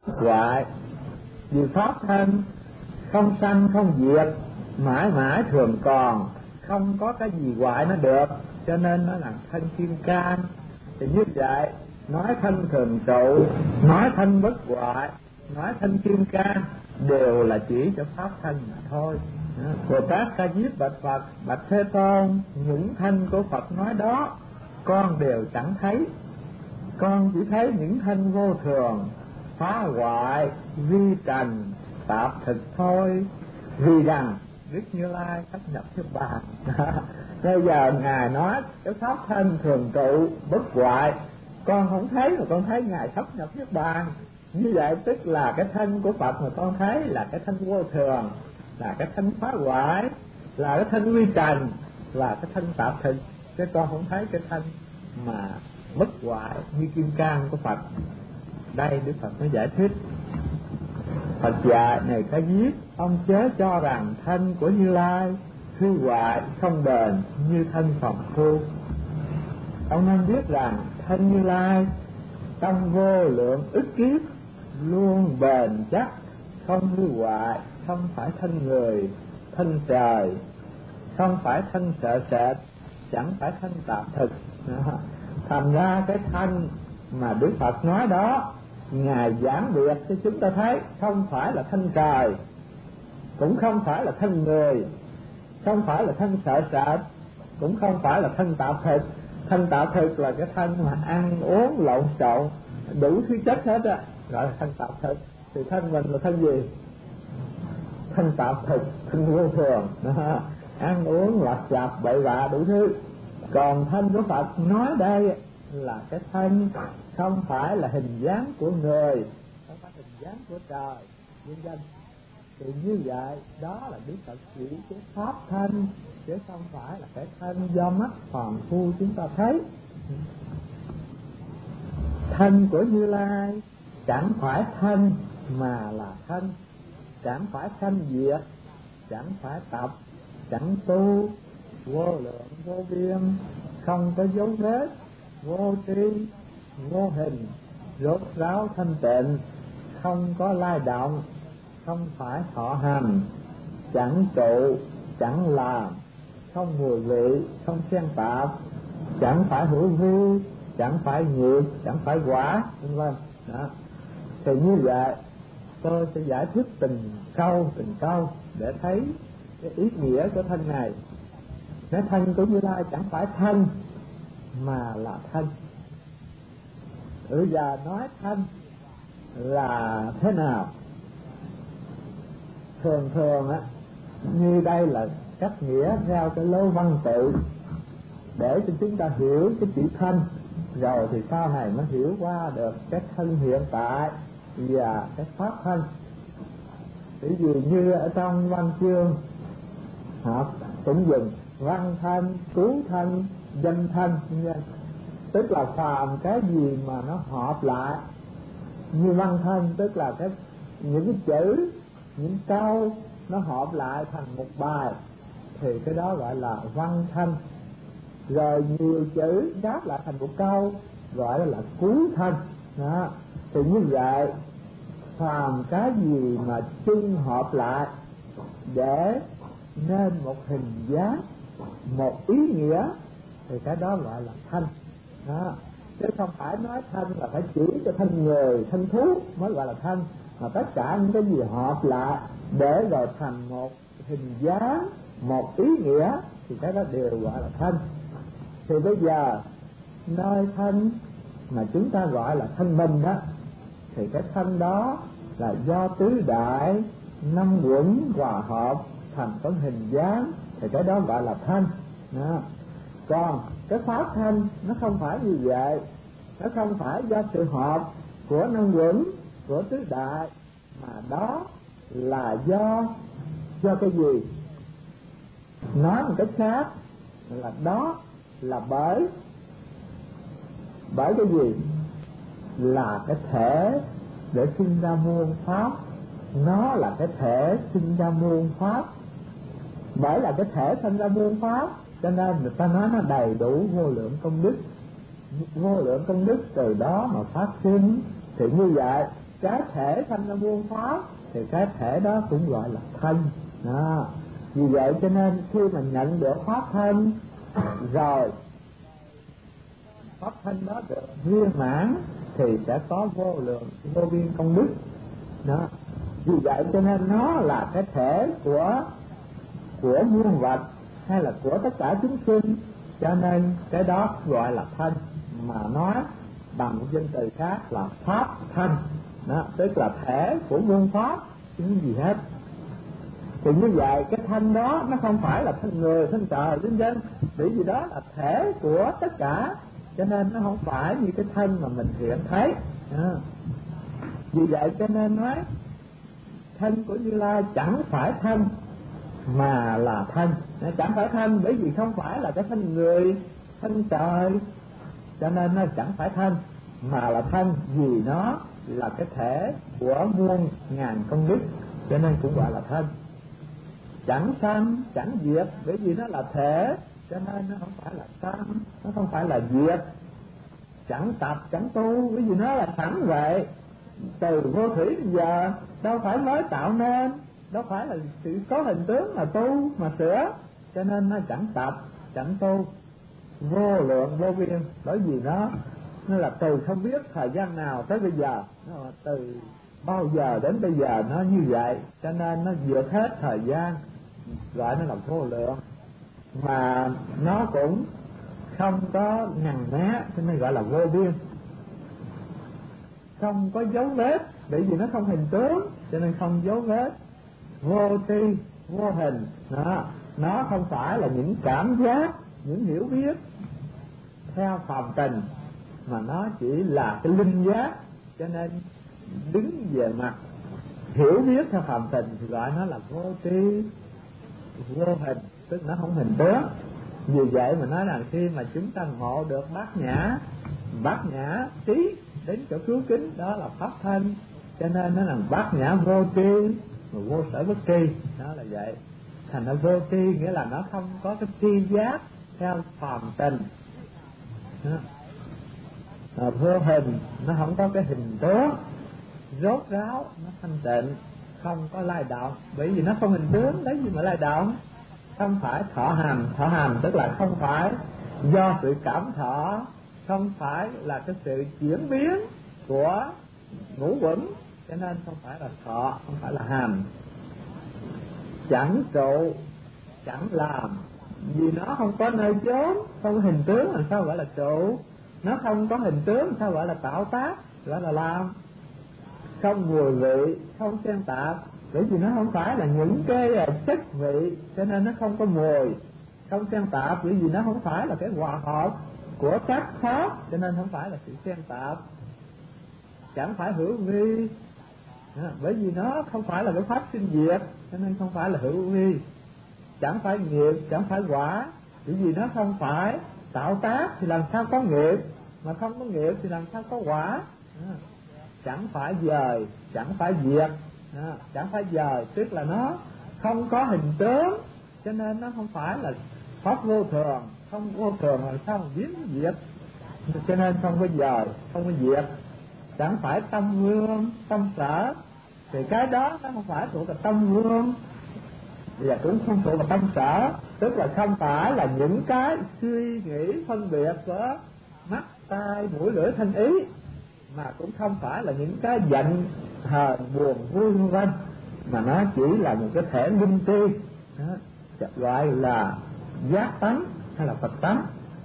hoại. Vì pháp thân không sanh không diệt, mãi mãi thường còn, không có cái gì hoại nó được, cho nên nó là thân kim cang. Thì như vậy nói thân thường trụ, nói thân bất hoại, nói thân kim cang đều là chỉ cho pháp thân mà thôi. Bồ Tát Ca Diếp bạch Phật: bạch Thế Tôn, những thân của Phật nói đó con đều chẳng thấy, con chỉ thấy những thân vô thường, phá hoại, vi trần, tạp thực thôi. Vì rằng Đức Như Lai sắp nhập Niết Bàn. Bây giờ Ngài nói cái pháp thân thường trụ bất hoại, con không thấy mà con thấy Ngài sắp nhập Niết Bàn. Như vậy tức là cái thân của Phật mà con thấy là cái thân vô thường, là cái thân phá hoại, là cái thân vi trần, là cái thân tạp thực, chứ con không thấy cái thân mà bất hoại như kim cang của Phật. Đây Đức Phật mới giải thích. Phật dạy: này Ca Diếp, ông chớ cho rằng thân của Như Lai hư hoại không bền như thân phàm phu. Ông nên biết rằng thân Như Lai trong vô lượng ức kiếp luôn bền chắc, không hư hoại, không phải thân người, thân trời, không phải thân sợ sệt, chẳng phải thân tạp thực. Thành ra cái thân mà Đức Phật nói đó, Ngài giảng biệt cho chúng ta thấy không phải là thân trời, cũng không phải là thân người, không phải là thân sợ sệt, cũng không phải là thân tạp thực. Thân tạp thực là cái thân mà ăn uống lộn xộn đủ thứ chất hết á, gọi là thân tạp thực. Thì thân mình là thân gì? Thân tạp thực, thân vô thường, ăn uống lặt vặt bậy bạ đủ thứ. Còn thân của Phật nói đây là cái thân không phải là hình dáng của người, không phải hình dáng của trời, vân vân. Thì như vậy đó là Đức Phật chỉ cái pháp thân, chứ không phải là cái thân do mắt phàm phu chúng ta thấy. Thân của Như Lai chẳng phải thân mà là thân, chẳng phải sanh diệt, chẳng phải tập, chẳng tu, vô lượng vô biên, không có dấu vết, vô tri, vô hình, rốt ráo thanh tịnh, không có lai động, không phải thọ hành, chẳng trụ, chẳng làm, không mùi vị, không xen tạp, chẳng phải hữu vi, chẳng phải nghiệp, chẳng phải quả, vân vân. Đó. Thì như vậy tôi sẽ giải thích từng câu để thấy cái ý nghĩa của thân này. Cái thân của Như Lai chẳng phải thân mà là thân. Bây giờ nói thân là thế nào? Thường á, như đây là cách nghĩa theo cái lối văn tự để cho chúng ta hiểu cái chữ thân, rồi thì sau này mới hiểu qua được cái thân hiện tại và cái pháp thân. Ví dụ như ở trong văn chương họ cũng dùng văn thân, cứu thân, danh thân, tức là phàm cái gì mà nó hợp lại. Như văn thân tức là những cái chữ, những câu nó hợp lại thành một bài, thì cái đó gọi là văn thân. Rồi nhiều chữ ghép lại thành một câu gọi là cứu thân. Đó. Thì như vậy phàm cái gì mà chung hợp lại để nên một hình dáng, một ý nghĩa, thì cái đó gọi là thân. Đó. Chứ không phải nói thân là phải chỉ cho thân người, thân thú mới gọi là thân, mà tất cả những cái gì hợp lại để rồi thành một hình dáng, một ý nghĩa, thì cái đó đều gọi là thân. Thì bây giờ nơi thân mà chúng ta gọi là thân mình đó, thì cái thân đó là do tứ đại năm uẩn hòa hợp thành cái hình dáng, thì cái đó gọi là thân. Đó. Còn cái pháp thân nó không phải như vậy, nó không phải do sự hợp của năm uẩn, của tứ đại, mà đó là do cái gì? Nói một cách khác là đó là bởi cái gì? Là cái thể để sinh ra muôn pháp. Nó là cái thể sinh ra muôn pháp. Bởi là cái thể sinh ra muôn pháp, cho nên người ta nói nó đầy đủ vô lượng công đức. Vô lượng công đức từ đó mà phát sinh. Thì như vậy cái thể sanh ra muôn pháp thì cái thể đó cũng gọi là thân đó. Vì vậy cho nên khi mà nhận được pháp thân rồi, pháp thân đó được viên mãn thì sẽ có vô lượng vô biên công đức đó. Vì vậy cho nên nó là cái thể của muôn vật hay là của tất cả chúng sinh, cho nên cái đó gọi là thân, mà nói bằng một danh từ khác là pháp thân đó, tức là thể của muôn pháp chứ gì hết. Thì như vậy cái thân đó nó không phải là thân người, thân trời, vân vân, bởi vì đó là thể của tất cả, cho nên nó không phải như cái thân mà mình hiện thấy. Vì vậy cho nên nói thân của Như Lai chẳng phải thân mà là thân. Chẳng phải thân bởi vì không phải là cái thân người, thân trời, cho nên nó chẳng phải thân mà là thân, vì nó là cái thể của muôn ngàn công đức, cho nên cũng gọi là thân. Chẳng sanh chẳng diệt bởi vì nó là thể, cho nên nó không phải là sanh, nó không phải là diệt. Chẳng tập chẳng tu bởi vì nó là sẵn vậy, từ vô thủy bây giờ đâu phải mới tạo nên, đâu phải là sự có hình tướng mà tu mà sửa, cho nên nó chẳng tập chẳng tu, vô lượng vô biên. Bởi vì nó là từ không biết thời gian nào tới bây giờ, nó là từ bao giờ đến bây giờ nó như vậy, cho nên nó vượt hết thời gian, gọi nó là vô lượng. Mà nó cũng không có ngần né, cho nên gọi là vô biên. Không có dấu vết bởi vì nó không hình tướng, cho nên không dấu vết. Vô tri vô hình đó, nó không phải là những cảm giác, những hiểu biết theo phàm tình, mà nó chỉ là cái linh giác, cho nên đứng về mặt hiểu biết theo phàm tình thì gọi nó là vô tri vô hình, tức nó không hình tướng. Vì vậy mà nói rằng khi mà chúng ta ngộ được bát nhã trí đến chỗ cứu kính, đó là pháp thân, cho nên nó là bát nhã vô tri mà vô sở bất tri, đó là vậy. Thành nó vô tri nghĩa là nó không có cái tri giác theo phàm tình. Vô hình nó không có cái hình tướng rốt ráo, nó thanh tịnh, không có lay động, bởi vì nó không hình tướng, lấy gì mà lay động. Không phải thọ hàm tức là không phải do sự cảm thọ, không phải là cái sự chuyển biến của ngũ quẩn, cho nên không phải là thọ, không phải là hàm. Chẳng trụ chẳng làm, vì nó không có nơi chốn, không có hình tướng làm sao gọi là trụ. Nó không có hình tướng sao gọi là tạo tác, gọi là làm. Không mùi vị, không xen tạp, bởi vì nó không phải là những cái chất vị, cho nên nó không có mùi. Không xen tạp bởi vì nó không phải là cái hòa hợp của các pháp, cho nên không phải là sự xen tạp. Chẳng phải hữu vi, bởi vì nó không phải là cái pháp sinh diệt, cho nên không phải là hữu vi. Chẳng phải nghiệp, chẳng phải quả, bởi vì nó không phải tạo tác thì làm sao có nghiệp, mà không có nghiệp thì làm sao có quả. Chẳng phải dời, chẳng phải diệt, chẳng phải dời tức là nó không có hình tướng, cho nên nó không phải là pháp vô thường. Không vô thường là sao mà biến diệt, cho nên không có dời, không có diệt. Chẳng phải tâm vương, tâm sở, thì cái đó nó không phải thuộc về tâm vương, và cũng không thuộc về tâm sở, tức là không phải là những cái suy nghĩ phân biệt của mắt, tai, mũi, lưỡi, thân, ý, mà cũng không phải là những cái giận, hờn, buồn, vui vân vân, mà nó chỉ là một cái thể linh tri, gọi là giác tánh hay là Phật tánh.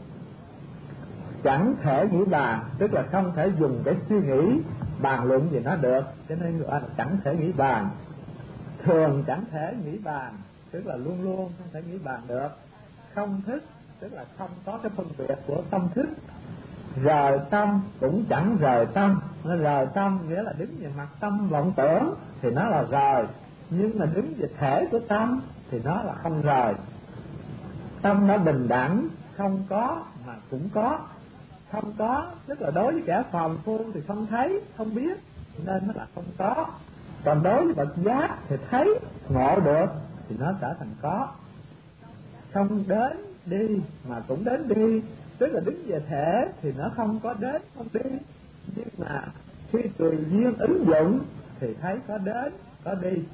Chẳng thể nghĩ bàn, tức là không thể dùng cái suy nghĩ bàn luận gì nó được, cho nên gọi là chẳng thể nghĩ bàn. Thường chẳng thể nghĩ bàn, tức là luôn luôn không thể nghĩ bàn được. Không thức, tức là không có cái phân biệt của tâm thức. Rời tâm cũng chẳng rời tâm. Nó rời tâm nghĩa là đứng về mặt tâm vọng tưởng thì nó là rời, nhưng mà đứng về thể của tâm thì nó là không rời. Tâm nó bình đẳng, không có mà cũng có. Không có tức là đối với kẻ phàm phu thì không thấy, không biết, nên nó là không có. Còn đối với bậc giác thì thấy, ngộ được thì nó trở thành có. Không đến đi mà cũng đến đi, tức là đứng về thể thì nó không có đến không đi, nhưng mà Khi tùy duyên ứng dụng thì thấy có đến có đi,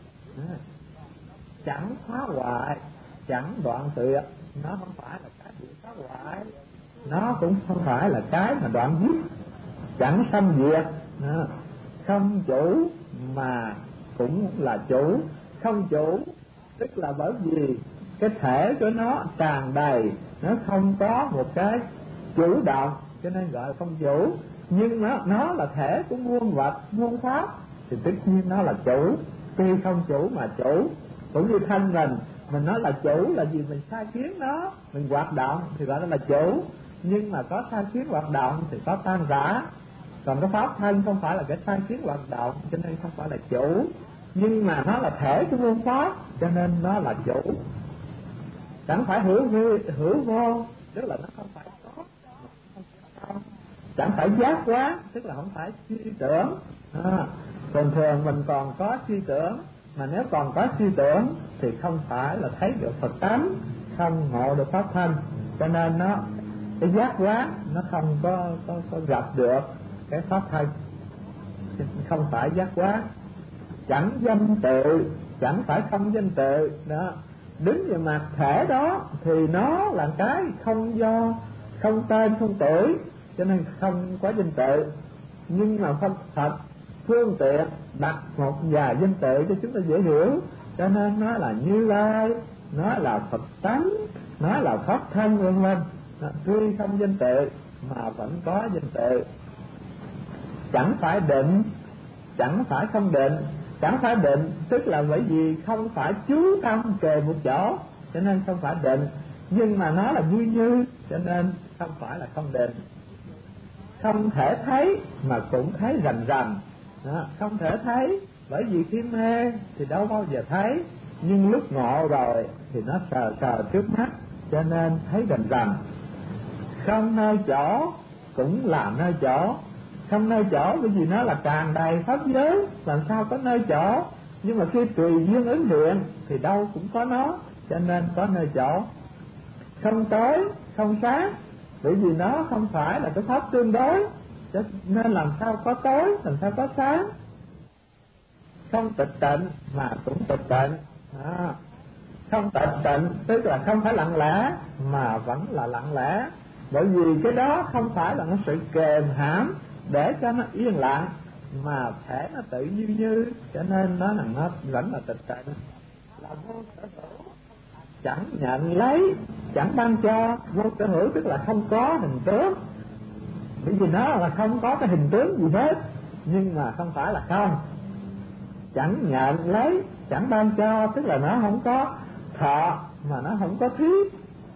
chẳng phá hoại, chẳng đoạn tuyệt. Nó không phải là cái bị phá hoại, nó cũng không phải là cái mà đoạn dứt. Chẳng xâm diệt, không chủ mà cũng là chủ. Không chủ tức là bởi vì cái thể của nó tràn đầy, nó không có một cái chủ động, cho nên gọi là không chủ. Nhưng nó là thể của muôn vật muôn pháp thì tất nhiên nó là chủ. Tuy không chủ mà chủ. Cũng như thân mình nói là chủ là vì mình sai khiến nó, mình hoạt động thì gọi là chủ. Nhưng mà có sai khiến hoạt động thì có tan rã. Còn cái pháp thân không phải là cái sai khiến hoạt động, cho nên không phải là chủ. Nhưng mà nó là thể của muôn pháp, cho nên nó là chủ. Chẳng phải hữu vô, tức là nó không phải có, không. Chẳng phải giác quá, tức là không phải suy tưởng. Thường thường mình còn có suy tưởng, mà nếu còn có suy tưởng thì không phải là thấy được Phật tánh, không ngộ được pháp thân. Cho nên nó cái giác quá nó không có gặp được cái pháp thân, không phải giác quá. Chẳng danh tự, chẳng phải không danh tự đó. Đứng về mặt thể đó thì nó là cái không do, không tên không tuổi, cho nên không có danh tự. Nhưng mà Phật phương tiện đặt một vài danh tự cho chúng ta dễ hiểu, cho nên nó là Như Lai, nó là Phật tánh, nó là pháp thân vân vân. Tuy không danh tự mà vẫn có danh tự. Chẳng phải định, chẳng phải không định. Chẳng phải định tức là bởi vì không phải chú tâm kề một chỗ, cho nên không phải định. Nhưng mà nó là như, cho nên không phải là không định. Không thể thấy mà cũng thấy rành rành. Không thể thấy bởi vì khi mê thì đâu bao giờ thấy, nhưng lúc ngộ rồi thì nó sờ trước mắt, cho nên thấy rành rành. Không nơi chỗ cũng là nơi chỗ. Không nơi chỗ bởi vì nó là tràn đầy pháp giới, làm sao có nơi chỗ. Nhưng mà khi tùy duyên ứng hiện thì đâu cũng có nó, cho nên có nơi chỗ. Không tối, không sáng, bởi vì nó không phải là cái pháp tương đối, cho nên làm sao có tối, làm sao có sáng. Không tịch tịnh mà cũng tịch tịnh. Không tịch tịnh tức là không phải lặng lẽ mà vẫn là lặng lẽ, bởi vì cái đó không phải là nó sự kềm hãm để cho nó yên lặng, mà thể nó tự như, cho nên nó vẫn là tịch tịnh. Là vô sở hữu, chẳng nhận lấy, chẳng ban cho. Vô sở hữu tức là không có hình tướng, bởi vì nó là không có cái hình tướng gì hết, nhưng mà không phải là không. Chẳng nhận lấy, chẳng ban cho tức là nó không có thọ mà nó không có thuyết.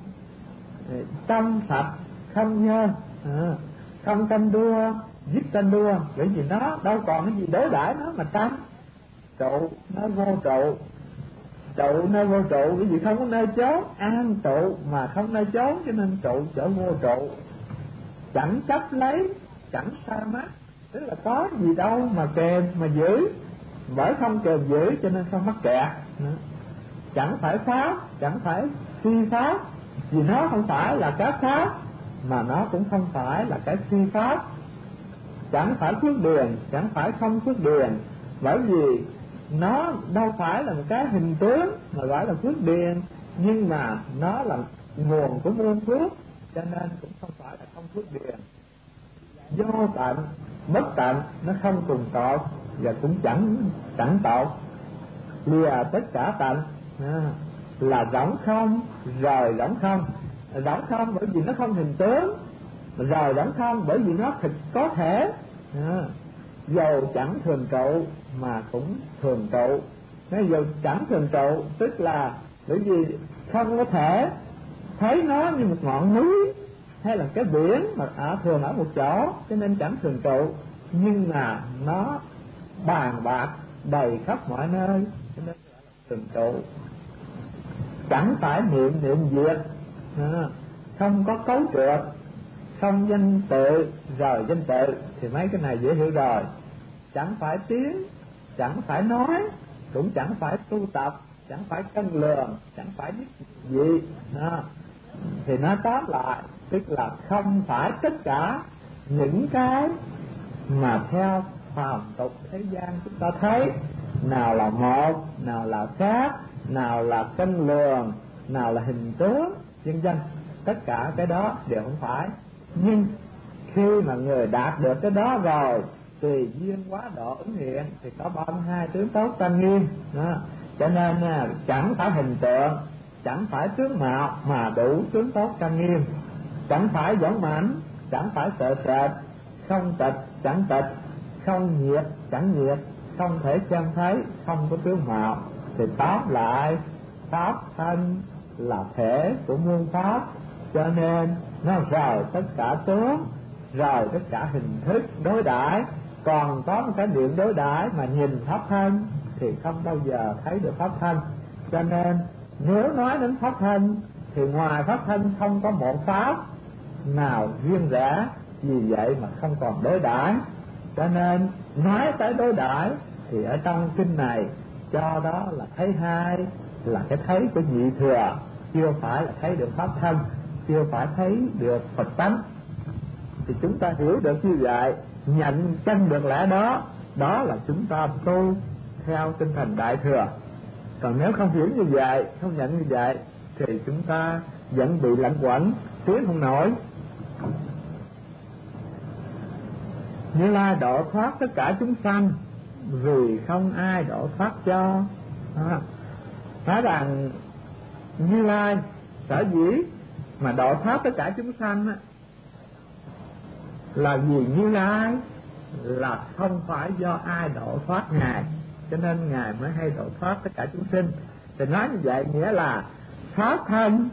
Tâm sạch không nhơ, không tranh đua, giết tranh đua, bởi vì nó đâu còn cái gì đối đãi nó mà tranh. Trụ nó vô trụ, trụ nơi vô trụ, bởi vì không có nơi chốn. An trụ mà không nơi chốn, cho nên trụ chỗ vô trụ. Chẳng chấp lấy, chẳng sa mát, tức là có gì đâu mà kèm mà giữ, bởi không kèm giữ cho nên không mắc kẹt. Chẳng phải pháp, chẳng phải phi pháp, vì nó không phải là cái pháp mà nó cũng không phải là cái phi pháp. Chẳng phải phước điền, chẳng phải không phước điền, bởi vì nó đâu phải là một cái hình tướng mà gọi là phước điền, nhưng mà nó là nguồn của muôn phước, cho nên cũng không phải là không phước điền. Vô tận, bất tận, nó không cùng tột và cũng chẳng tột. Lìa tất cả tận, là rỗng không, rời rỗng không. Rỗng không bởi vì nó không hình tướng, rời rỗng không bởi vì nó thực có thể. Dầu chẳng thường trụ mà cũng thường trụ. Nếu dầu chẳng thường trụ tức là bởi vì không có thể thấy nó như một ngọn núi hay là cái biển mà thường ở một chỗ, cho nên chẳng thường trụ. Nhưng mà nó bàn bạc đầy khắp mọi nơi, cho nên thường trụ. Chẳng phải niệm diệt, không có cấu trượt, không danh tự rời danh tự, thì mấy cái này dễ hiểu rồi. Chẳng phải tiếng, chẳng phải nói, cũng chẳng phải tu tập, chẳng phải cân lường, chẳng phải biết gì. Thì nó tóm lại tức là không phải tất cả những cái mà theo phàm tục thế gian chúng ta thấy, nào là một, nào là khác, nào là cân lượng, nào là hình tướng, vân vân, tất cả cái đó đều không phải. Nhưng khi mà người đạt được cái đó rồi, tùy duyên quá độ ứng hiện thì có 32 tướng tốt trang nghiêm đó. Cho nên chẳng phải hình tượng, chẳng phải tướng mạo mà đủ tướng tốt trang nghiêm, chẳng phải võng mãnh, chẳng phải sợ sệt, không tịch chẳng tịch, không nhiệt chẳng nhiệt, không thể xem thấy, không có tướng mạo. Thì tóm lại pháp thân là thể của muôn pháp, cho nên nó rời tất cả tướng, rời tất cả hình thức đối đãi. Còn có một cái điểm đối đãi mà nhìn pháp thân thì không bao giờ thấy được pháp thân. Cho nên nếu nói đến pháp thân thì ngoài pháp thân không có một pháp nào riêng rẽ, vì vậy mà không còn đối đãi. Cho nên nói tới đối đãi thì ở trong kinh này cho đó là thấy hai, là cái thấy của nhị thừa, chưa phải là thấy được pháp thân, chưa phải thấy được Phật tánh. Thì chúng ta hiểu được như vậy, nhận chân được lẽ đó, đó là chúng ta tu theo tinh thần đại thừa. Còn nếu không hiểu như vậy, không nhận như vậy thì chúng ta vẫn bị lẫn quẩn, tiến không nổi. Như Lai độ thoát tất cả chúng sanh vì không ai độ thoát cho. Nói rằng Như Lai sở dĩ mà độ thoát tất cả chúng sanh là vì Như Lai là không phải do ai độ thoát Ngài, cho nên Ngài mới hay độ thoát tất cả chúng sinh. Thì nói như vậy nghĩa là pháp thân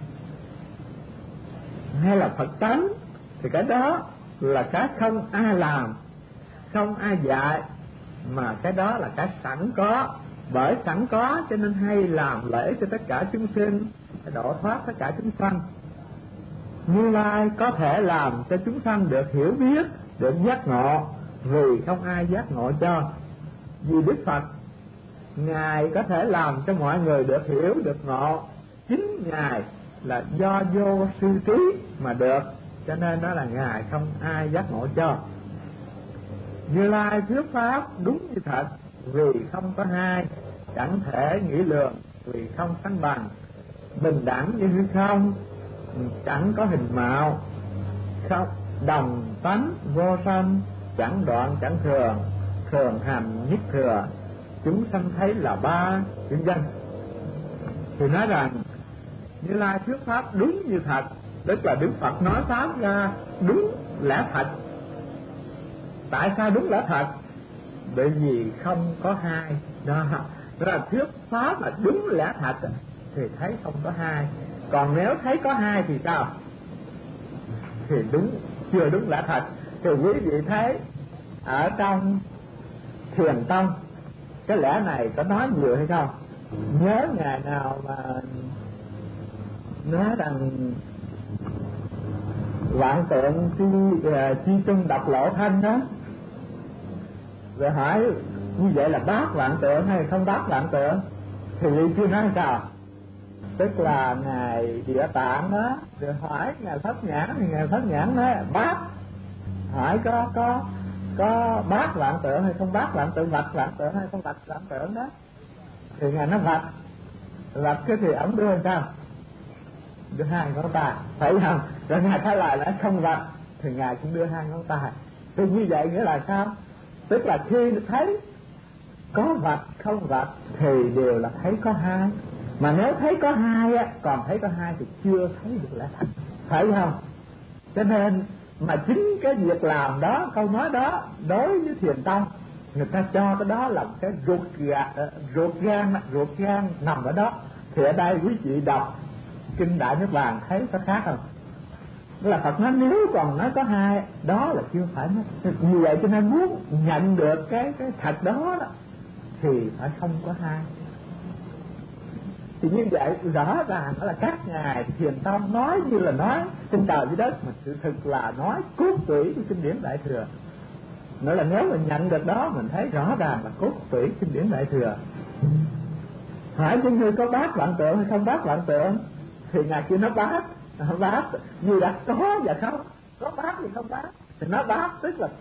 hay là Phật tánh thì cái đó là cái không ai làm, không ai dạy, mà cái đó là cái sẵn có. Bởi sẵn có cho nên hay làm lễ cho tất cả chúng sinh, độ thoát tất cả chúng sanh. Như Lai có thể làm cho chúng sanh được hiểu biết, được giác ngộ, vì không ai giác ngộ cho. Vì Đức Phật Ngài có thể làm cho mọi người được hiểu, được ngộ, chính Ngài là do vô sư trí mà được, cho nên đó là Ngài không ai giác ngộ cho. Như Lai thuyết pháp đúng như thật, vì không có hai, chẳng thể nghĩ lường, vì không sánh bằng, bình đẳng như hư không, chẳng có hình mạo, không đồng tánh vô sanh, chẳng đoạn chẳng thường, thường hành nhất thừa, chúng sanh thấy là ba, vân vân. Thì nói rằng Như Lai thuyết pháp đúng như thật, tức là Đức Phật nói pháp ra đúng lẽ thật. Tại sao đúng lẽ thật? Bởi vì không có hai đó. Đó là thuyết pháp là đúng lẽ thật thì thấy không có hai. Còn nếu thấy có hai thì sao? Thì đúng, chưa đúng lẽ thật. Thì quý vị thấy ở trong Thiền Tông cái lẽ này có nói nhiều hay không? Nhớ ngày nào mà nói rằng vạn tượng chi chung độc lộ thanh đó, rồi hỏi như vậy là bác vạn tượng hay không bác vạn tượng, thì chưa nói sao. Tức là ngài Địa Tạng đó, rồi hỏi ngài Thất Nhãn thì ngài Thất Nhãn nói bác, hỏi có bác vạn tượng hay không bác vạn tượng, vạch vạn tượng hay không vạch vạn tượng đó, thì ngài nó vạch cái thì ổng đưa làm sao, đưa hai ngón tay, phải không? Rồi ngài thấy lại là không vạch thì ngài cũng đưa hai ngón tay. Thì như vậy nghĩa là sao? Tức là khi thấy có vạch không vạch thì đều là thấy có hai. Mà nếu thấy có hai á, còn thấy có hai thì chưa thấy được lẽ thật, phải không? Cho nên mà chính cái việc làm đó, câu nói đó đối với Thiền Tông, người ta cho cái đó là cái ruột gan nằm ở đó. Thì ở đây quý vị đọc kinh Đại Niết Bàn thấy có khác không? Là Phật nói nếu còn nói có hai, đó là chưa phải nói. Như vậy cho nên muốn nhận được cái thật đó, thì phải không có hai. Thì như vậy rõ ràng là các ngài Thiền Tông nói như là nói trên trời dưới đất, mà sự thực là nói cốt tủy của kinh điển Đại Thừa. Nói là nếu mình nhận được đó, mình thấy rõ ràng là cốt tủy kinh điển Đại Thừa. Hỏi cho người có bác vạn tượng hay không bác vạn tượng, thì ngài kia nó bác vì đã có và không có bác thì không bác, thì nó bác tức là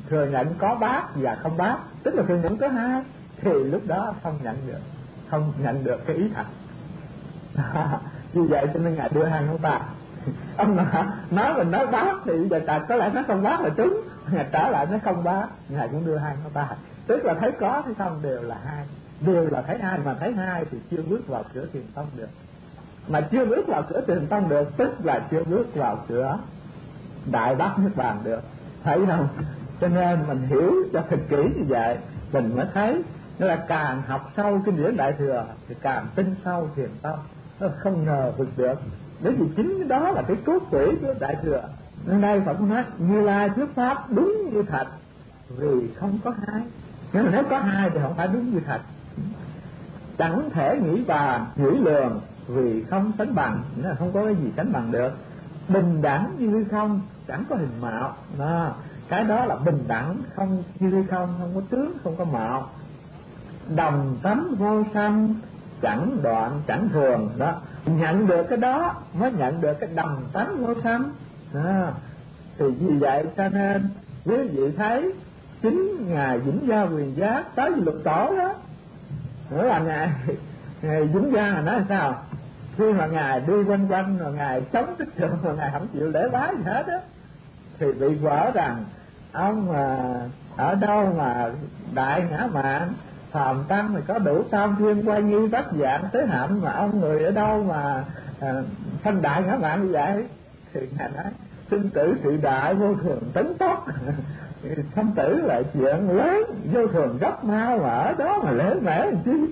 thừa nhận có bát và không bát, tức là thừa nhận có hai, thì lúc đó không nhận được cái ý thật. Như vậy cho nên Ngài đưa hai ngón tay. Ông nói mình nói bát thì giờ có lẽ nó không bát là trúng, Ngài trở lại nó không bát, Ngài cũng đưa hai ngón tay, tức là thấy có thấy không đều là hai, đều là thấy hai, mà thấy hai thì chưa bước vào cửa Thiền Tông được, mà chưa bước vào cửa Thiền Tông được tức là chưa bước vào cửa Đại Bát Niết Bàn được, thấy không? Cho nên mình hiểu cho thật kỹ như vậy mình mới thấy, nó là càng học sâu kinh điển Đại Thừa thì càng tin sâu Thiền Tông, nó không ngờ vực được, bởi vì chính đó là cái cốt tủy của Đại Thừa. Nên đây Phật nói Như Lai thuyết pháp đúng như thật vì không có hai, nhưng mà nếu có hai thì không phải đúng như thật. Chẳng thể nghĩ bàn nghĩ lường vì không sánh bằng, nghĩa là không có cái gì sánh bằng được. Bình đẳng như hư không, chẳng có hình mạo đó, cái đó là bình đẳng, không như hư không, không có tướng, không có mạo. Đồng tánh vô sanh, chẳng đoạn chẳng thường đó, nhận được cái đó mới nhận được cái đồng tánh vô sanh đó. Thì vì vậy cho nên quý vị thấy chính Ngài Vĩnh Gia Quyền Giác tới Lục Tổ đó, nữa là Ngài Vĩnh Gia là nói sao, khi mà Ngài đi quanh quanh rồi Ngài chống tích trường mà Ngài không chịu lễ bái gì hết á, thì bị vỡ rằng ông mà ở đâu mà đại ngã mạn phàm tăng thì có đủ tam thiên quay nghi bát dạng tới hạnh, mà ông người ở đâu mà thanh đại ngã mạn như vậy, thì Ngài nói sinh tử sự đại vô thường tấn tốc sanh tử là chuyện lớn vô thường gấp mau, mà ở đó mà lễ mễ làm chi.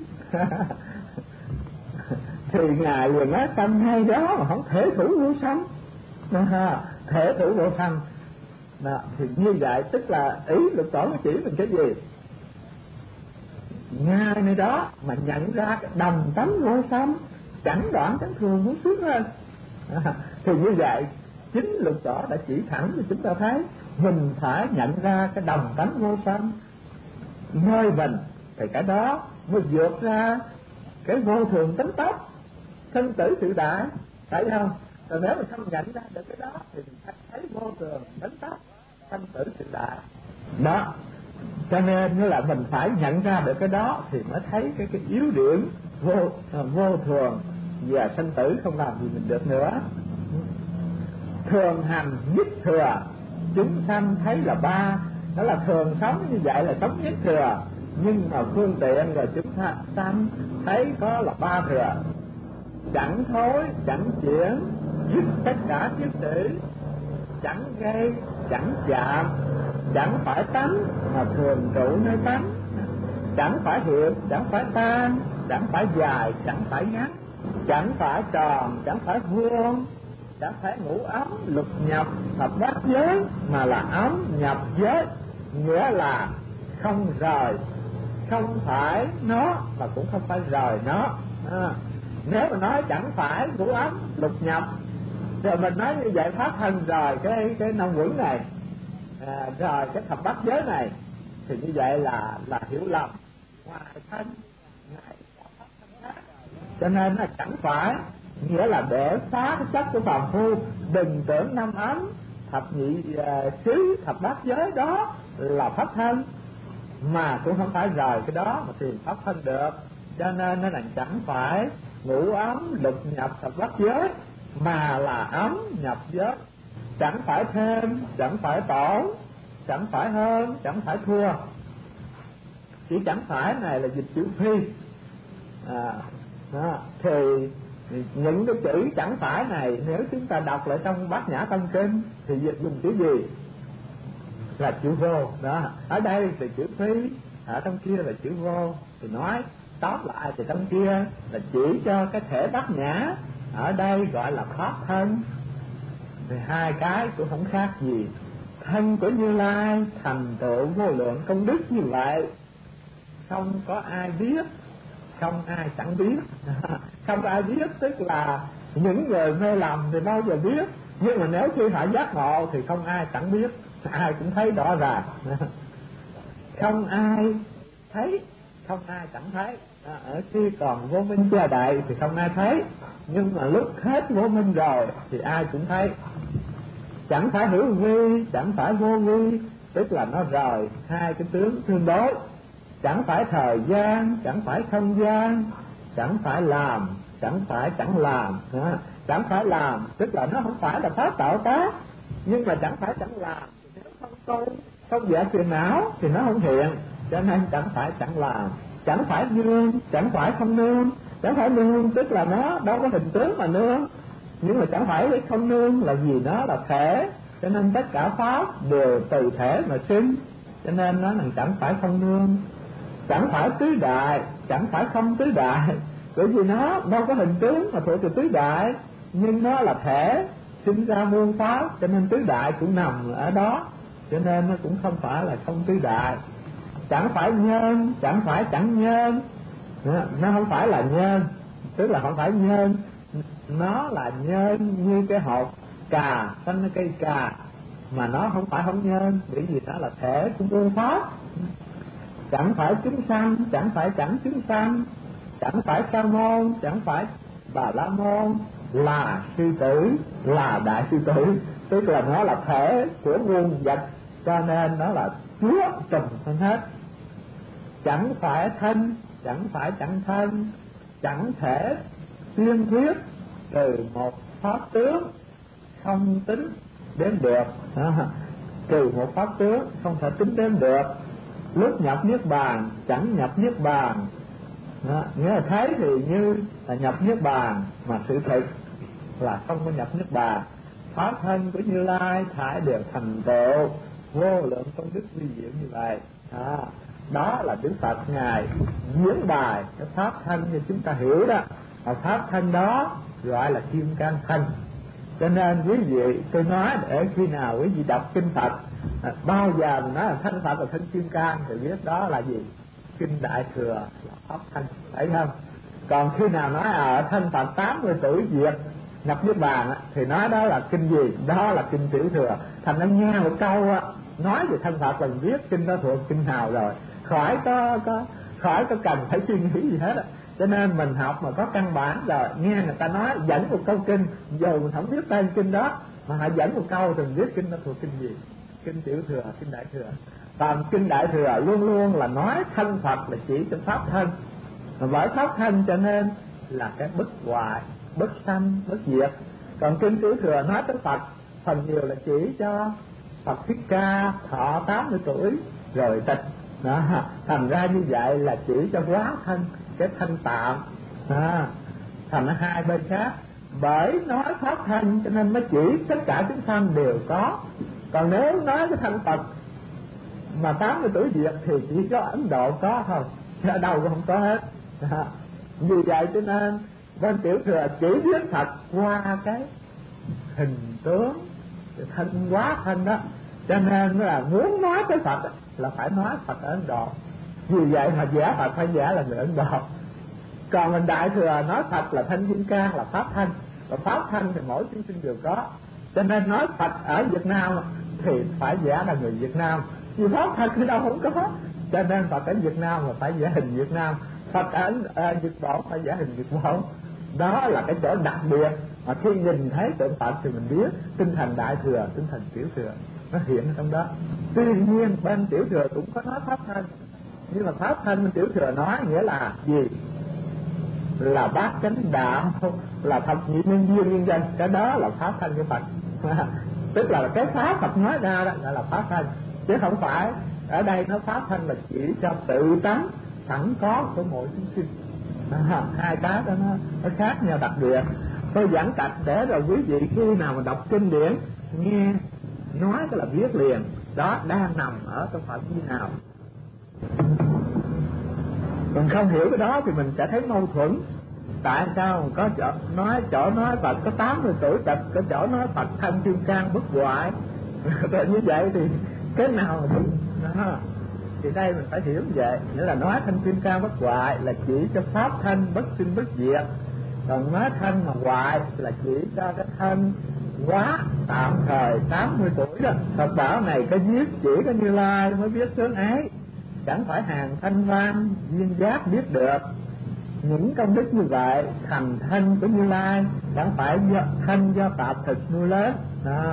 Thì Ngài liền nói tâm hay đó mà không thể thủ vô sanh, thể thủ vô sanh đó. Thì như vậy tức là ý Lục Tổ nó chỉ mình cái gì, Ngài này đó mà nhận ra cái đồng tánh vô sanh, chẳng đoạn chẳng thường muốn xuất lên. Thì như vậy chính Lục Tổ đã chỉ thẳng cho chúng ta thấy mình phải nhận ra cái đồng tánh vô sanh nơi mình, thì cái đó mới vượt ra cái vô thường tính tốc sinh tử sự đại, phải không? Rồi nếu mà không nhận ra được cái đó thì mình thấy vô thường tính tốc sinh tử sự đại đó. Cho nên như là mình phải nhận ra được cái đó thì mới thấy cái yếu điểm vô thường và sinh tử không làm gì mình được nữa. Thường hành nhất thừa, chúng sanh thấy là ba, đó là thường sống như vậy là sống nhất thừa, nhưng mà phương tiện rồi chúng sanh thấy có là ba thừa. Chẳng thối chẳng chuyển dứt tất cả kiết sử, chẳng gây chẳng chạm, chẳng phải tánh mà thường trụ nơi tánh, chẳng phải hiệp chẳng phải tan, chẳng phải dài chẳng phải ngắn, chẳng phải tròn chẳng phải vuông, chẳng phải ngũ ấm lục nhập thập bát giới, mà là ấm nhập giới, nghĩa là không rời, không phải nó mà cũng không phải rời nó. Nếu mà nói chẳng phải ngũ ấm lục nhập rồi mình nói như vậy pháp thân rời cái năm quẩn này, rời cái thập bát giới này, thì như vậy là hiểu lầm, ngoài thân ngài có pháp thân khác. Cho nên là chẳng phải nghĩa là để phá cái chất của phàm phu, đừng tưởng năm ấm thập nhị xứ thập bát giới đó là pháp thân, mà cũng không phải rời cái đó mà tìm pháp thân được. Cho nên nó là chẳng phải ngũ ấm lục nhập thập bát giới, mà là ấm nhập giới, chẳng phải thêm chẳng phải tổn, chẳng phải hơn chẳng phải thua. Chỉ chẳng phải này là dịch chữ phi. Thì những cái chữ chẳng phải này nếu chúng ta đọc lại trong Bát Nhã Tâm Kinh thì dịch dùng chữ gì? Là chữ vô đó. Ở đây là chữ phi, ở trong kia là chữ vô. Thì nói tóm lại thì trong kia là chỉ cho cái thể Bát Nhã, ở đây gọi là pháp thân. Thì hai cái cũng không khác gì. Thân của Như Lai thành tựu vô lượng công đức như vậy, không có ai biết, không ai chẳng biết. Không ai biết tức là những người mê lầm thì bao giờ biết, nhưng mà nếu khi họ giác ngộ thì không ai chẳng biết, ai cũng thấy rõ ràng. Không ai thấy, không ai chẳng thấy. Ở khi còn vô minh gia đại thì không ai thấy, nhưng mà lúc hết vô minh rồi thì ai cũng thấy. Chẳng phải hữu vi, chẳng phải vô vi, tức là nó rời hai cái tướng tương đối, chẳng phải thời gian, chẳng phải không gian, chẳng phải làm, chẳng phải chẳng làm. Chẳng phải làm tức là nó không phải là pháp tạo tác, nhưng mà chẳng phải chẳng làm. Nếu không tu, không dẹp phiền não thì nó không hiện, cho nên chẳng phải chẳng làm. Chẳng phải nương, chẳng phải không nương. Chẳng phải nương tức là nó đâu có hình tướng mà nương, nhưng mà chẳng phải cái không nương là gì, nó là thể, cho nên tất cả pháp đều từ thể mà sinh, cho nên nó là chẳng phải không nương. Chẳng phải tứ đại, chẳng phải không tứ đại, bởi vì nó đâu có hình tướng mà thuộc về tứ đại, nhưng nó là thể sinh ra muôn pháp, cho nên tứ đại cũng nằm ở đó, cho nên nó cũng không phải là không tứ đại. Chẳng phải nhân, chẳng phải chẳng nhân, nó không phải là nhân, tức là không phải nhân, nó là nhân như cái hột cà xanh cây cà, mà nó không phải không nhân, bởi vì nó là thể của muôn pháp. Chẳng phải chúng sanh, chẳng phải chẳng chúng sanh, chẳng phải sa môn, chẳng phải bà la môn, là sư tử, là đại sư tử, tức là nó là thể của muôn vật, cho nên nó là chúa trùm hơn hết. Chẳng phải thân, chẳng phải chẳng thân, chẳng thể tuyên thuyết từ một pháp tướng không tính đến được. Trừ một pháp tướng không thể tính đến được. Lúc nhập niết bàn chẳng nhập niết bàn, nghĩa là thấy thì như là nhập niết bàn, mà sự thực là không có nhập niết bàn. Pháp thân của Như Lai thải đều thành tựu vô lượng công đức vi diệu như vậy. Đó là Đức Phật ngài diễn bài cái pháp thân như chúng ta hiểu đó. Và pháp thân đó gọi là kim cang thân. Cho nên quý vị, tôi nói để khi nào quý vị đọc kinh Phật, bao giờ mình nói là thân Phật là thân kim cang thì biết đó là gì? Kinh Đại Thừa là pháp thân, thấy không? Còn khi nào nói ở thân Phật 80 tuổi diệt nhập niết bàn thì nói đó là kinh gì? Đó là kinh Tiểu Thừa. Thành nó nghe một câu nói về thân Phật là mình biết kinh đó thuộc kinh nào rồi, khỏi có cần phải suy nghĩ gì hết. Cho nên mình học mà có căn bản rồi, nghe người ta nói dẫn một câu kinh, dù mình không biết tên kinh đó mà họ dẫn một câu thì mình biết kinh đó thuộc kinh gì, kinh Tiểu Thừa, kinh Đại Thừa. Còn kinh Đại Thừa luôn luôn là nói thân Phật là chỉ trong pháp thân, mà bởi pháp thân cho nên là cái bất hoại, bất sanh, bất diệt. Còn kinh Tiểu Thừa nói tới Phật phần nhiều là chỉ cho Phật Thích Ca thọ 80 tuổi rồi tịch đó. Thành ra như vậy là chỉ cho quá thân, cái thân tạm. Thành ra hai bên khác, bởi nói pháp thân cho nên mới chỉ tất cả chúng sanh đều có. Còn nếu nói cái thân Phật mà 80 tuổi diệt thì chỉ có Ấn Độ có thôi, ở đâu cũng không có hết. Vì vậy cho nên bên Tiểu Thừa chỉ biết Phật qua cái hình tướng, cái thân quá thân đó, cho nên là muốn nói tới Phật là phải nói Phật ở Ấn Độ. Vì vậy mà giả Phật phải giả là người Ấn Độ. Còn mình Đại Thừa nói Phật là thân kim cang, là pháp thân, và pháp thân thì mỗi chúng sinh đều có, cho nên nói Phật ở Việt Nam thì phải giả là người Việt Nam, vì pháp thân thì đâu không có, cho nên Phật ở Việt Nam là phải giả hình Việt Nam, Phật ở Nhật Bản phải giả hình Nhật Bản. Đó là cái chỗ đặc biệt mà khi nhìn thấy tượng Phật thì mình biết tinh thần Đại Thừa, tinh thần Tiểu Thừa nó hiện trong đó. Tuy nhiên bên Tiểu Thừa cũng có nói pháp thân, nhưng mà pháp thân bên Tiểu Thừa nói nghĩa là gì? Là bát chánh đạo, là thập nhị nhân duyên nhân dân, cái đó là pháp thân của Phật. Tức là cái pháp Phật nói ra đó gọi là pháp thân, chứ không phải ở đây nó pháp thân là chỉ cho tự tánh sẵn có của mỗi chúng sinh. Hai cái đó nó khác nhau đặc biệt. Tôi giảng tạch để rồi quý vị khi nào mà đọc kinh điển nghe nói cái là biết liền đó đang nằm ở trong phạm vi nào. Còn không hiểu cái đó thì mình sẽ thấy mâu thuẫn. Tại sao có chỗ nói Phật có 80 tuổi tịch, có chỗ nói Phật thân kim cang bất hoại. Rồi như vậy thì cái nào đó. Thì đây mình phải hiểu như vậy, nghĩa là nói thân kim cang bất hoại là chỉ cho pháp thân bất sinh bất diệt. Còn nói thân mà hoại là chỉ cho cái thân quá tạm thời 80 tuổi đó. Phật bảo này có viết chỉ có Như Lai mới biết sướng ấy, chẳng phải hàng thanh văn duyên giác biết được. Những công đức như vậy thành thân của Như Lai, chẳng phải thân do tạp thực nuôi lớn.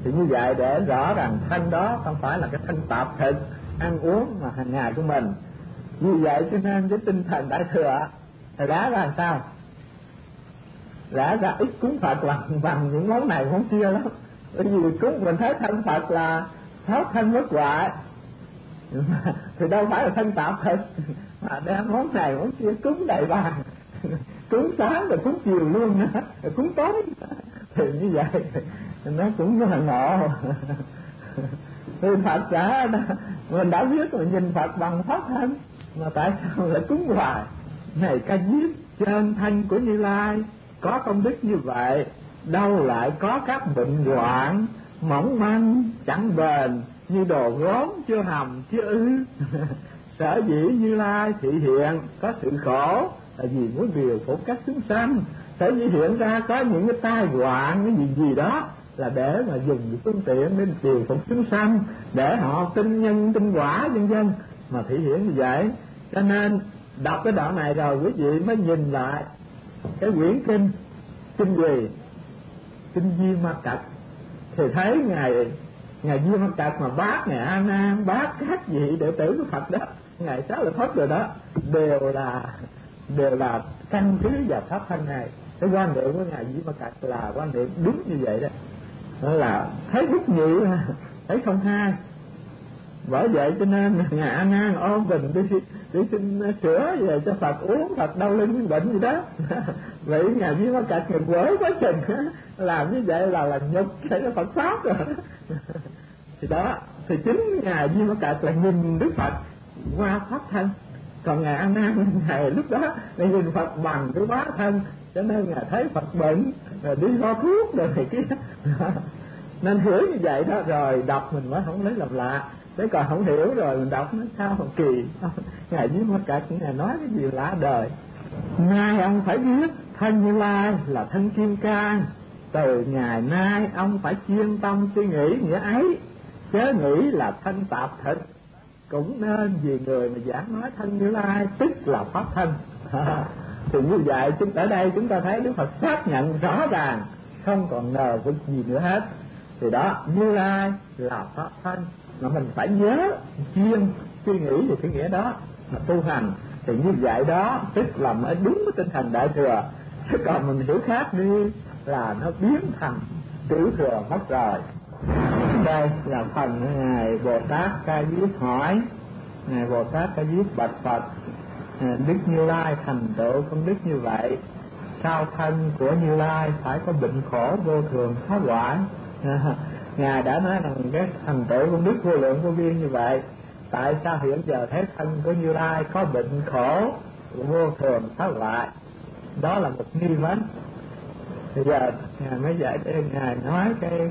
Thì như vậy để rõ rằng thân đó không phải là cái thân tạp thực ăn uống mà hàng ngày của mình. Vì vậy cho nên cái tinh thần Đại Thừa thì đã ra sao? Đã ra ít cúng Phật bằng những món này món kia lắm. Bởi vì cúng mình thấy thân Phật là thoát thân bất hoại, thì đâu phải là thân tạp thực, mà đem món này món kia cúng đầy bàn, cúng sáng rồi cúng chiều luôn nữa, rồi cúng tối. Thì như vậy nó cũng rất là ngộ. Thì Phật đã mình đã biết rồi, nhìn Phật bằng thoát thân, mà tại sao lại cúng hoài? Này Ca Diếp, trên thân của Như Lai có công đức như vậy, đâu lại có các bệnh hoạn mỏng manh chẳng bền như đồ gốm chưa hầm chưa ư. Sở dĩ Như Lai thị hiện có sự khổ là vì muốn điều phục các chúng sanh. Sở dĩ hiện ra có những cái tai họa cái gì đó là để mà dùng phương tiện để điều phục chúng sanh, để họ tin nhân tin quả vân vân, mà thị hiện như vậy. Cho nên đọc cái đoạn này rồi quý vị mới nhìn lại cái quyển kinh Quỳ, kinh Di Ma Cật, thì thấy ngài Di Ma Cật mà bác ngài A Nan, bác các vị đệ tử của Phật đó, ngài Xá Lợi Phất rồi đó, đều là căn cứ vào pháp thân này. Cái quan niệm của ngài Di Ma Cật là quan niệm đúng như vậy đó, đó là thấy bất nhị, thấy không hai. Bởi vậy cho nên ngài A Nan ôm bình đi xin sữa về cho Phật uống, Phật đau lưng bệnh gì đó. Vậy ngài Di Ma Cật người quở quá chừng làm như vậy là nhục cái Phật pháp rồi. Thì đó, thì chính ngài Di Ma Cật là nhìn Đức Phật qua pháp thân, còn ngài A Nan ngài lúc đó lại nhìn Phật bằng cái hóa thân, cho nên ngài thấy Phật bệnh rồi đi lo thuốc rồi này kia. Nên hiểu như vậy đó, rồi đọc mình mới không lấy làm lạ. Thế còn không hiểu rồi mình đọc nó sao mà kỳ. Ngài Di Ma Cật ngài nói cái gì lạ đời. Nay ông phải biết thân Như Lai là thân kim cang, từ ngày nay ông phải chuyên tâm suy nghĩ nghĩa ấy, chớ nghĩ là thân tạp thực. Cũng nên vì người mà giảng nói thân Như Lai tức là pháp thân. Thì như vậy ở đây chúng ta thấy Đức Phật xác nhận rõ ràng, không còn ngờ vực gì nữa hết. Thì đó, Như Lai là pháp thân, mà mình phải nhớ chuyên suy nghĩ về cái nghĩa đó mà tu hành. Thì như vậy đó tức là mới đúng với tinh thần Đại Thừa. Chứ còn mình hiểu khác đi là nó biến thành tiểu thừa mất rồi. Đây là phần ngài Bồ Tát Ca Diếp hỏi. Ngài Bồ Tát Ca Diếp bạch Phật: Đức Như Lai thành tựu công đức như vậy, sao thân của Như Lai phải có bệnh khổ vô thường phá hoại? Ngài đã nói rằng cái thành tựu công đức vô lượng vô biên như vậy, tại sao hiện giờ thấy thân của Như Lai có bệnh khổ vô thường phá hoại? Đó là một nghi vấn. Bây giờ ngài mới giải để ngài nói cái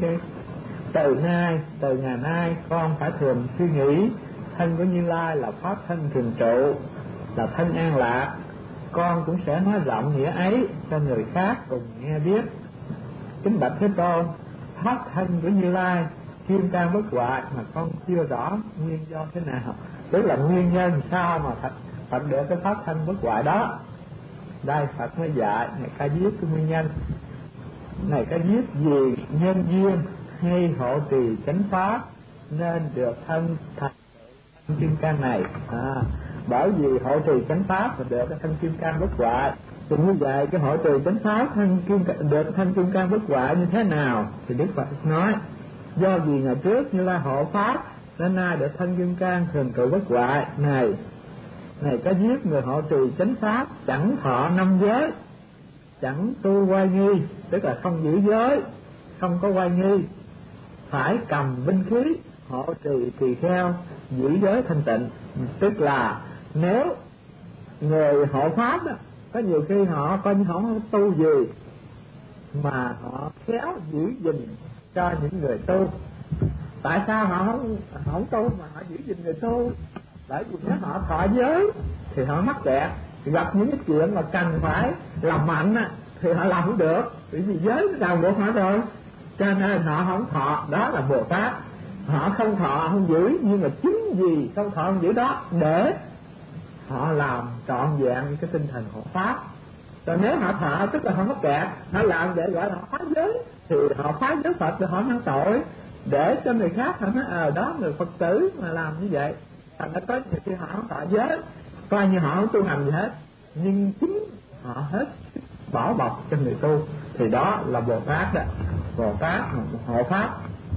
từ ngày nay con phải thường suy nghĩ thân của Như Lai là pháp thân thường trụ, là thân an lạc. Con cũng sẽ nói rộng nghĩa ấy cho người khác cùng nghe biết. Kính bạch Thế Tôn, pháp thân của Như Lai kim cang bất hoại mà con chưa rõ nguyên do thế nào, tức là nguyên nhân sao mà Phật được cái pháp thân bất hoại đó. Đây Phật mới dạy ngài Ca Diếp cái nguyên nhân. Ngài Ca Diếp vì nhân duyên hay hộ trì chánh pháp nên được thân kim cang này. Bởi vì hộ trì chánh pháp mà được cái thân kim cang bất hoại. Thì như vậy cái hộ trì chánh pháp được thân kim cang bất hoại như thế nào? Thì Đức Phật nói do vì ngày trước Như Lai hộ pháp nên nay được thân kim cang thường trụ bất hoại. Này Ca Diếp, người hộ trì chánh pháp chẳng thọ năm giới, chẳng tu oai nghi, tức là không giữ giới, không có oai nghi, phải cầm binh khí, hộ trì tỳ kheo, giữ giới thanh tịnh. Tức là nếu người hộ pháp đó, có nhiều khi họ coi như họ không tu gì mà họ khéo giữ gìn cho những người tu. Tại sao họ không tu mà họ giữ gìn người tu? Bởi vì nếu họ thọ giới thì họ mắc kẹt, gặp những cái chuyện mà cần phải làm mạnh thì họ làm không được, bởi vì giới ràng buộc họ rồi, cho nên họ không thọ. Đó là Bồ Tát, họ không thọ không giữ, nhưng mà chính vì không thọ không giữ đó để họ làm trọn vẹn cái tinh thần hộ pháp. Rồi nếu họ thọ tức là họ mắc kẹt, họ làm vậy gọi là họ phá giới, thì họ phá giới Phật thì họ mang tội, để cho người khác họ nói đó người Phật tử mà làm như vậy. Thành ra có nhiều khi họ không thọ giới, coi như họ không tu hành gì hết, nhưng chính họ hết bỏ bọc cho người tu, thì đó là Bồ Tát đó, Bồ Tát hộ pháp,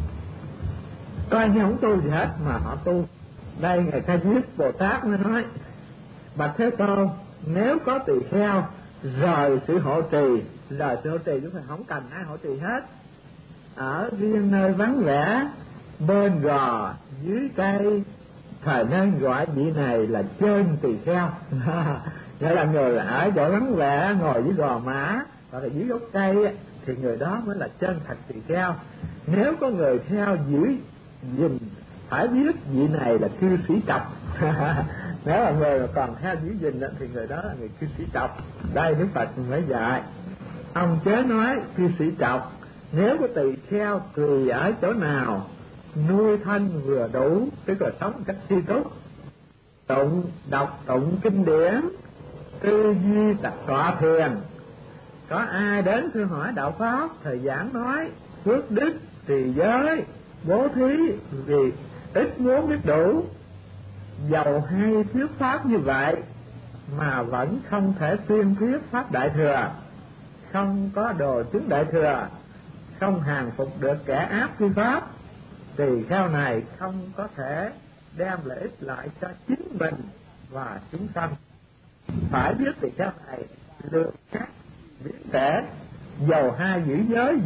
coi như không tu gì hết mà họ tu. Đây Ngài Ca Diếp Bồ Tát mới nói: bạch Thế Tôn, nếu có tỳ kheo rời sự hộ trì, rời sự hộ trì chúng ta không cần ai hộ trì hết, ở riêng nơi vắng vẻ, bên gò dưới cây, thời nên gọi vị này là chân tỳ kheo. Nghĩa là người ở chỗ vắng vẻ, ngồi dưới gò má hoặc là dưới gốc cây thì người đó mới là chân thật tỳ kheo. Nếu có người theo giữ gìn, phải biết vị này là cư sĩ trọc. Nếu là người mà còn theo giữ gìn thì người đó là người cư sĩ trọc. Đây Đức Phật mới dạy: ông chớ nói cư sĩ trọc, nếu có tỳ kheo tùy ở chỗ nào, nuôi thân vừa đủ, tức là sống một cách tri túc, đọc tụng kinh điển, tư duy tọa thiền. Có ai đến thưa hỏi đạo pháp, thầy giảng nói phước đức, trì giới, bố thí, vì ít muốn biết đủ, dầu hay thuyết pháp như vậy mà vẫn không thể tuyên thuyết pháp đại thừa, không có đồ chứng đại thừa, không hàng phục được kẻ ác phi pháp, tỳ kheo này không có thể đem lợi ích lại cho chính mình và chúng sanh. Phải biết tỳ kheo này lường khác biến tể, dầu hai giữ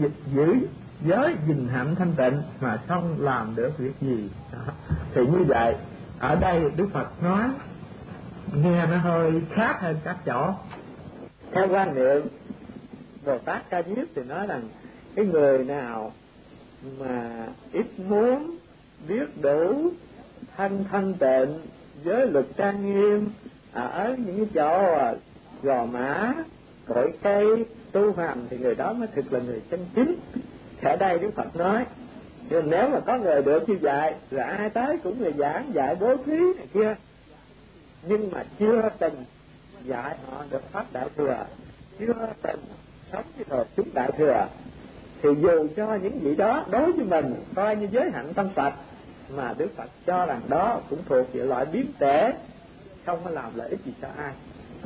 giới gìn hạnh thanh tịnh mà không làm được việc gì. Thì như vậy, ở đây Đức Phật nói nghe nó hơi khác hơn các chỗ. Theo quan niệm Bồ Tát Ca Diếp thì nói rằng cái người nào mà ít muốn, biết đủ, thanh tịnh, giới luật trang nghiêm, ở những cái chỗ gò má, cội cây, tu hành, thì người đó mới thực là người chân chính. Ở đây Đức Phật nói, nhưng nếu mà có người được như vậy, rồi ai tới cũng người giảng dạy bố thí này kia, nhưng mà chưa từng dạy họ được pháp đại thừa, chưa từng sống với đồ chúng đại thừa, thì dù cho những vị đó đối với mình coi như giới hạnh tâm Phật, mà Đức Phật cho rằng đó cũng thuộc về loại biến tể, không có làm lợi ích gì cho ai.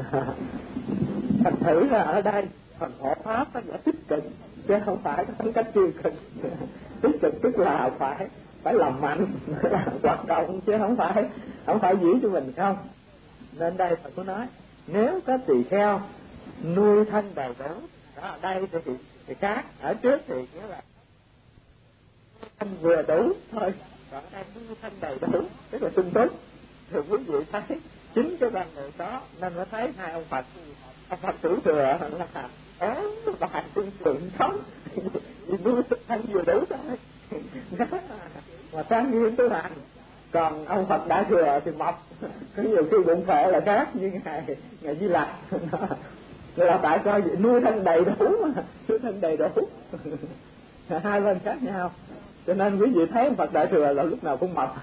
Thành thử là ở đây phần hộ pháp nó là tích cực, chứ không phải có tính cách tiêu cực. Tích cực tức là phải làm mạnh, hoạt động, chứ không phải giữ cho mình không. Nên đây Phật có nói nếu có tỳ kheo nuôi thân đầy đủ, đó ở đây thì khác. Ở trước thì nghĩa là thân vừa đủ thôi, còn ở đây nuôi thân đầy đủ tức là sung túc. Thì quý vị thấy chính cái văn này đó nên mới thấy hai ông Phật Tử Thừa là bài tương tượng sống vì nuôi thân vừa đủ thôi mà trang nghiêm tu hành. Còn ông Phật Đại Thừa thì mập, có nhiều khi bụng phệ là khác, như ngài Di Lặc là tại sao vậy? Nuôi thân đầy đủ mà, nuôi thân đầy đủ hai bên khác nhau. Cho nên quý vị thấy ông Phật Đại Thừa là lúc nào cũng mập.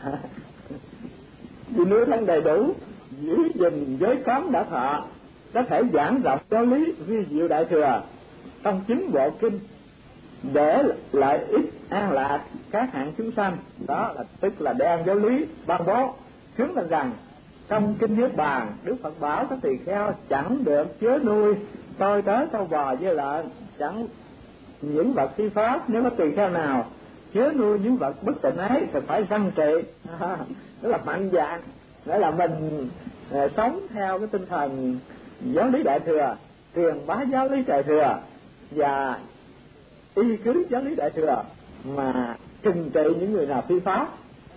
Vì nuôi thân đầy đủ, giữ gìn giới cấm đã thọ, có thể giảng rộng giáo lý vi diệu đại thừa trong chính bộ kinh, để lợi ích an lạc các hạng chúng sanh. Đó là tức là đem giáo lý ban bố, chứng minh rằng trong kinh Niết Bàn Đức Phật bảo các tỳ kheo chẳng được chứa nuôi tôi tớ trâu bò với lợn, chẳng những vật phi pháp. Nếu có tỳ kheo nào chứa nuôi những vật bất tịnh ấy thì phải răn trị. Đó là mạnh dạn, nghĩa là mình sống theo cái tinh thần giáo lý đại thừa, truyền bá giáo lý đại thừa và y cứ giáo lý đại thừa mà trừng trị những người nào phi pháp.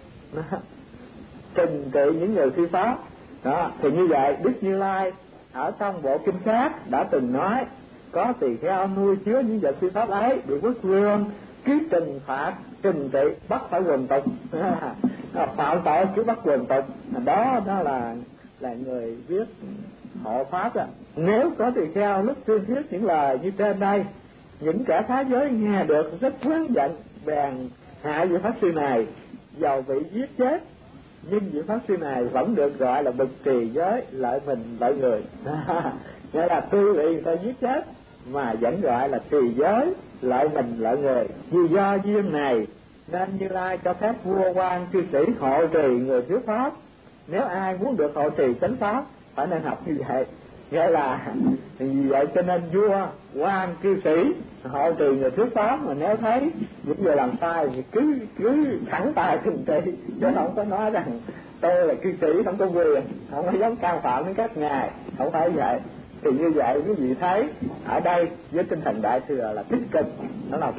Trừng trị những người phi pháp đó. Thì như vậy Đức Như Lai ở trong bộ kinh khác đã từng nói có tỳ kheo nuôi chứa những vật phi pháp ấy bị quốc vương cứ trừng phạt, trừng trị, bắt phải quần tục. Phạm tội cứ bắt quần tục. Đó là người viết hộ pháp đó. Nếu có tỳ kheo lúc tuyên thuyết những lời như trên đây, những kẻ phá giới nghe được rất oán giận, bèn hại vị pháp sư này, dầu bị giết chết, nhưng vị pháp sư này vẫn được gọi là bậc trì giới, lợi mình lợi người. nghĩa là tư bị người ta giết chết, mà vẫn gọi là trì giới, lợi mình lợi người. Vì do duyên này nên Như Lai cho phép vua quan cư sĩ hộ trì người thuyết pháp. Nếu ai muốn được hộ trì chánh pháp phải nên học như vậy. Nghĩa là vì vậy cho nên vua quan cư sĩ hộ trì người thuyết pháp, mà nếu thấy những người làm sai thì cứ thẳng tay trừng trị, chứ không có nói rằng tôi là cư sĩ không có quyền, không có dám can phạm đến các ngài, không phải vậy. Thì như vậy quý vị thấy ở đây với tinh thần đại thừa là tích cực, nó là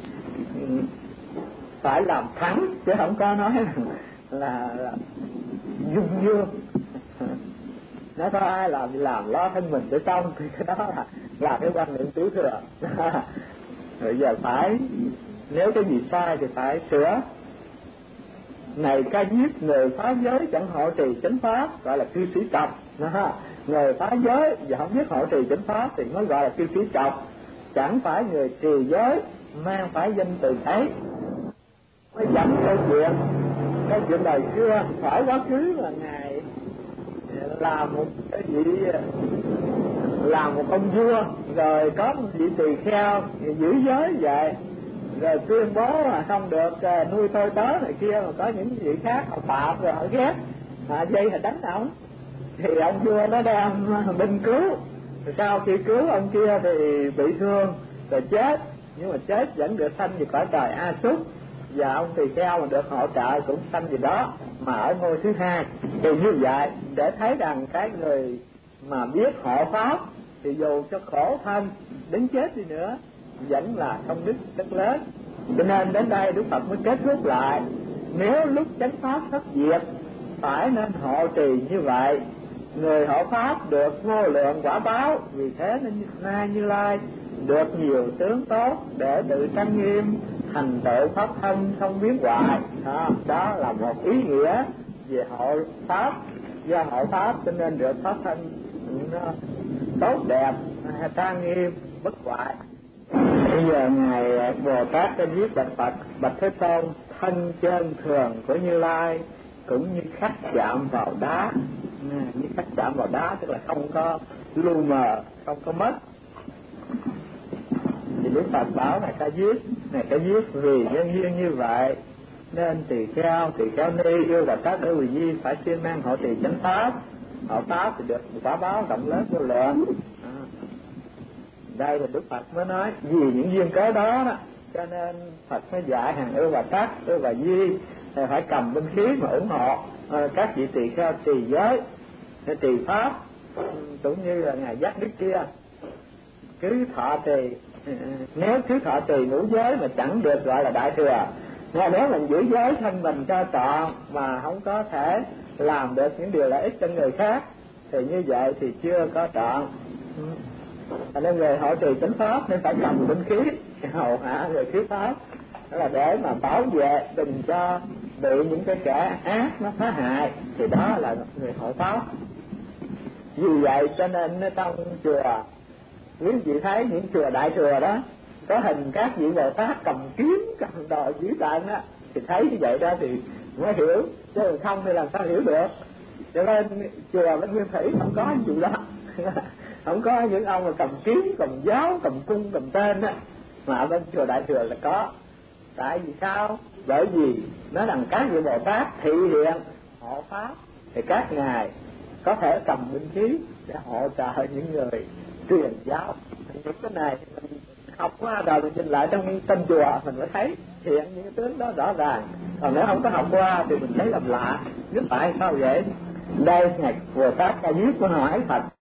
phải làm thẳng, chứ không có nói là dung dương. Nếu có ai làm lo thân mình để xong thì cái đó là cái quan niệm tiểu thừa. Bây giờ phải, nếu cái gì sai thì phải sửa. Này ca diếp, người phá giới chẳng hộ trì chánh pháp gọi là cư sĩ trọc. Người phá giới và không biết hộ trì chánh pháp thì mới gọi là cư sĩ trọc. Chẳng phải người trì giới mang phải danh từ ấy. Mới dẫn câu chuyện đời xưa, phải quá khứ là ngài làm một cái gì, làm một ông vua, rồi có một vị tỳ kheo giữ giới vậy, rồi tuyên bố là không được nuôi tôi tớ này kia, mà có những vị khác họ phạm rồi họ ghét, dây là đánh ổng. Thì ông vua nó đem binh cứu, rồi sau khi cứu ông kia thì bị thương rồi chết, nhưng mà chết vẫn được sanh về cõi trời A Súc, và ông tỳ kheo mà được hỗ trợ cũng sanh gì đó mà ở ngôi thứ hai. Thì như vậy để thấy rằng cái người mà biết hộ pháp thì dù cho khổ thân đến chết đi nữa vẫn là công đức rất lớn. Cho nên đến đây Đức Phật mới kết thúc lại, nếu lúc chánh pháp thất diệt phải nên hộ trì như vậy, người hộ pháp được vô lượng quả báo. Vì thế nên nay Như Lai được nhiều tướng tốt để tự trang nghiêm thành tựu pháp thân không biến hoại. Đó là một ý nghĩa về hộ pháp. Do hộ pháp cho nên được pháp thân tốt đẹp, trang nghiêm, bất hoại. Bây giờ ngài Bồ Tát cho viết bạch Phật: bạch Thế Tôn, thân chân thường của Như Lai cũng như khắc chạm vào đá. Như khắc chạm vào đá tức là không có lu mờ, không có mất. Thì Đức Phật bảo này ca diếp vì nhân duyên như vậy nên tỳ kheo ni yêu Bồ Tát Đại Bi Di phải siêng năng hộ trì chánh pháp. Hộ pháp thì được quả báo rộng lớn vô lượng. Đây là Đức Phật mới nói vì những duyên cớ đó, cho nên Phật mới dạy hàng ưu Bà Tát, ưu Bà Di phải cầm binh khí mà ủng hộ các vị tỳ kheo trì giới, trì pháp, cũng như là ngài Giác Đức kia cứ thọ trì. Nếu cứ thọ trì ngũ giới mà chẳng được gọi là đại thừa. Nếu mình giữ giới thân mình cho trọn mà không có thể làm được những điều lợi ích cho người khác thì như vậy thì chưa có trọn. Nên người hộ trì chánh pháp nên phải cầm binh khí hầu hạ người thuyết pháp, đó là để mà bảo vệ đừng cho bị những cái kẻ ác nó phá hại, thì đó là người hộ pháp. Vì vậy cho nên trong chùa, quý vị thấy những chùa đại thừa đó có hình các vị Bồ Tát cầm kiếm cầm đòi dữ tợn á, thì thấy như vậy đó thì mới hiểu, chứ không thì làm sao hiểu được. Cho nên chùa Bên Nguyên Thủy không có gì đó không có những ông mà cầm kiếm, cầm giáo, cầm cung, cầm tên á, mà ở bên chùa đại thừa là có. Tại vì sao? Bởi vì nói rằng các vị Bồ Tát thị hiện hộ pháp thì các ngài có thể cầm binh khí để hỗ trợ những người truyền giáo. Những cái này mình học qua rồi mình nhìn lại trong tâm chùa mình mới thấy hiện những cái tướng đó rõ ràng. Còn nếu không có học qua thì mình thấy làm lạ, biết tại sao vậy? Đây ngài Bồ Tát Ca Diếp có hỏi Phật